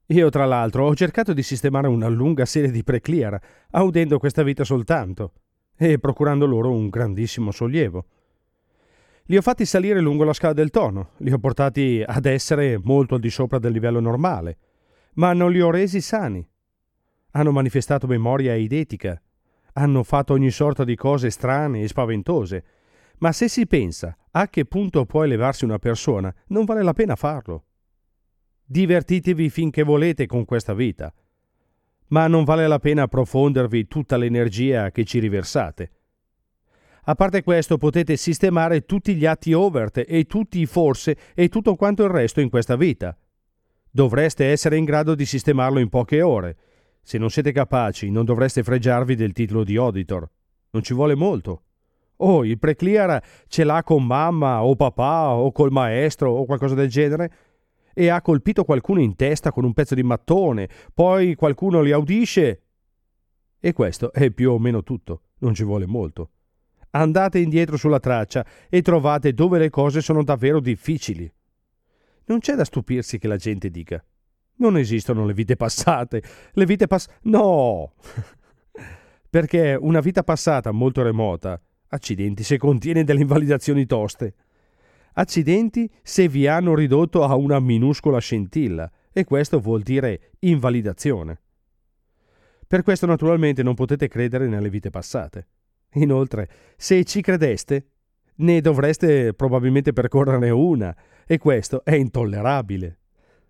Io, tra l'altro, ho cercato di sistemare una lunga serie di preclear, audendo questa vita soltanto, e procurando loro un grandissimo sollievo. Li ho fatti salire lungo la scala del tono, li ho portati ad essere molto al di sopra del livello normale, ma non li ho resi sani. Hanno manifestato memoria eidetica, hanno fatto ogni sorta di cose strane e spaventose, ma se si pensa a che punto può elevarsi una persona, non vale la pena farlo. Divertitevi finché volete con questa vita, ma non vale la pena approfondervi tutta l'energia che ci riversate. A parte questo, potete sistemare tutti gli atti overt e tutti i forse e tutto quanto il resto in questa vita. Dovreste essere in grado di sistemarlo in poche ore. Se non siete capaci, non dovreste fregiarvi del titolo di auditor. Non ci vuole molto. Oh, il preclear ce l'ha con mamma o papà o col maestro o qualcosa del genere e ha colpito qualcuno in testa con un pezzo di mattone, poi qualcuno li audisce e questo è più o meno tutto. Non ci vuole molto. Andate indietro sulla traccia e trovate dove le cose sono davvero difficili. Non c'è da stupirsi che la gente dica: non esistono le vite passate, no! Perché una vita passata molto remota, accidenti se contiene delle invalidazioni toste. Accidenti se vi hanno ridotto a una minuscola scintilla, e questo vuol dire invalidazione. Per questo naturalmente non potete credere nelle vite passate. Inoltre, se ci credeste, ne dovreste probabilmente percorrerne una, e questo è intollerabile.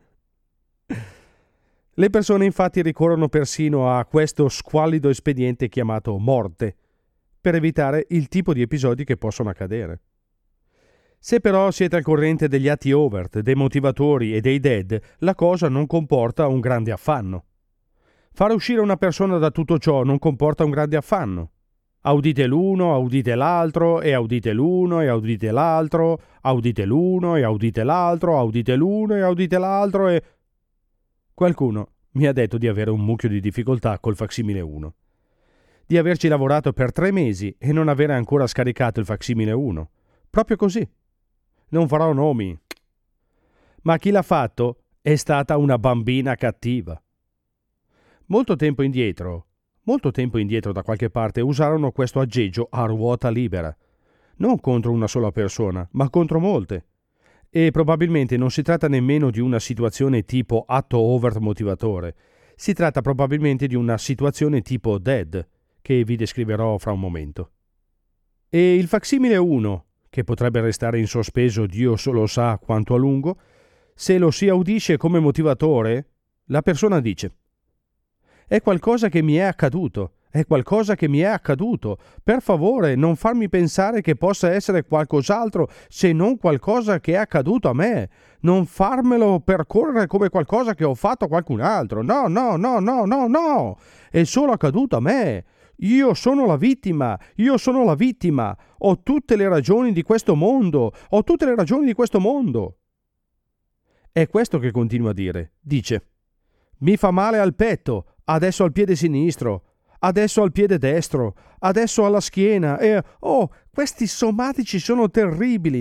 Le persone infatti ricorrono persino a questo squallido espediente chiamato morte, per evitare il tipo di episodi che possono accadere. Se però siete al corrente degli atti overt, dei motivatori e dei dead, la cosa non comporta un grande affanno. Fare uscire una persona da tutto ciò non comporta un grande affanno. Audite l'uno, audite l'altro, e audite l'uno, e audite l'altro, audite l'uno, e audite l'altro, audite l'uno, e audite l'altro, e... Qualcuno mi ha detto di avere un mucchio di difficoltà col facsimile 1. Di averci lavorato per 3 mesi e non avere ancora scaricato il facsimile 1. Proprio così. Non farò nomi. Ma chi l'ha fatto è stata una bambina cattiva. Molto tempo indietro da qualche parte usarono questo aggeggio a ruota libera, non contro una sola persona, ma contro molte. E probabilmente non si tratta nemmeno di una situazione tipo atto overt motivatore, si tratta probabilmente di una situazione tipo dead, che vi descriverò fra un momento. E il facsimile 1, che potrebbe restare in sospeso Dio solo sa quanto a lungo, se lo si audisce come motivatore, la persona dice: è qualcosa che mi è accaduto, per favore non farmi pensare che possa essere qualcos'altro se non qualcosa che è accaduto a me, non farmelo percorrere come qualcosa che ho fatto a qualcun altro, no, è solo accaduto a me, io sono la vittima, ho tutte le ragioni di questo mondo, È questo che continua a dire, dice: mi fa male al petto, adesso al piede sinistro, adesso al piede destro, adesso alla schiena e... oh, questi somatici sono terribili!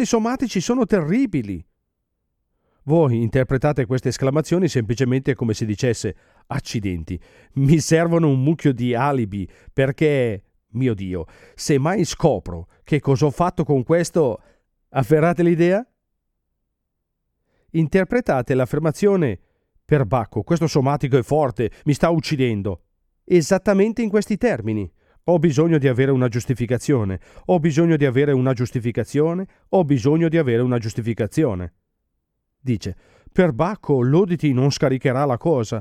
Voi interpretate queste esclamazioni semplicemente come se dicesse: accidenti, mi servono un mucchio di alibi perché, mio Dio, se mai scopro che cosa ho fatto con questo... Afferrate l'idea? Interpretate l'affermazione: perbacco, questo somatico è forte, mi sta uccidendo, esattamente in questi termini: ho bisogno di avere una giustificazione. Dice: perbacco, l'Odity non scaricherà la cosa,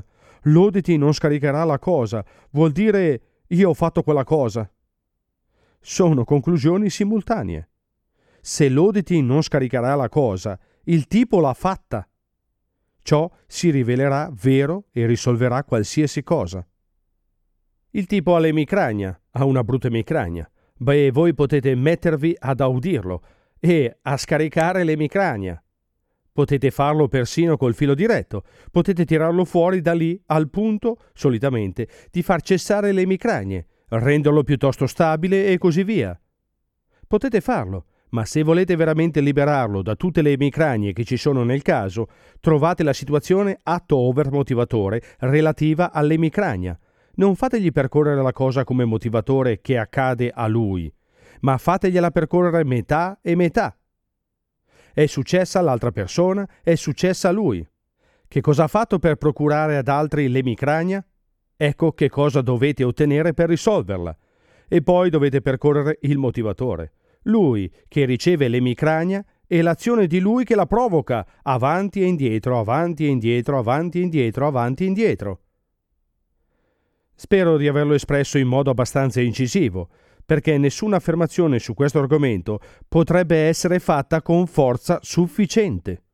vuol dire io ho fatto quella cosa. Sono conclusioni simultanee. Se l'Odity non scaricherà la cosa, il tipo l'ha fatta. Ciò si rivelerà vero e risolverà qualsiasi cosa. Il tipo ha l'emicrania, ha una brutta emicrania. Beh, voi potete mettervi ad audirlo e a scaricare l'emicrania. Potete farlo persino col filo diretto. Potete tirarlo fuori da lì al punto, solitamente, di far cessare le emicranie, renderlo piuttosto stabile e così via. Potete farlo, Ma se volete veramente liberarlo da tutte le emicranie che ci sono nel caso, trovate la situazione atto over motivatore relativa all'emicrania. Non fategli percorrere la cosa come motivatore che accade a lui, ma fategliela percorrere metà e metà. È successa all'altra persona, è successa a lui. Che cosa ha fatto per procurare ad altri l'emicrania? Ecco che cosa dovete ottenere per risolverla. E poi dovete percorrere il motivatore. Lui che riceve l'emicrania e l'azione di lui che la provoca, avanti e indietro, avanti e indietro, avanti e indietro, avanti e indietro. Spero di averlo espresso in modo abbastanza incisivo, perché nessuna affermazione su questo argomento potrebbe essere fatta con forza sufficiente.